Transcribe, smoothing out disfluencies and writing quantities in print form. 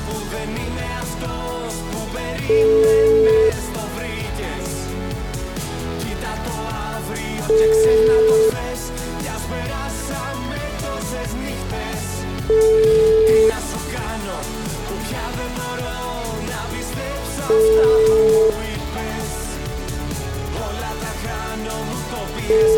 που δεν είμαι αυτός που περίμενες, το βρήκες. Κοίτα το αύριο και ξέχνα το χθες, κι ας περάσαμε τόσες νύχτες. Τι να σου κάνω που πια δεν μπορώ να πιστέψω αυτά που μου είπες. Όλα τα χάνω, μου το πήρες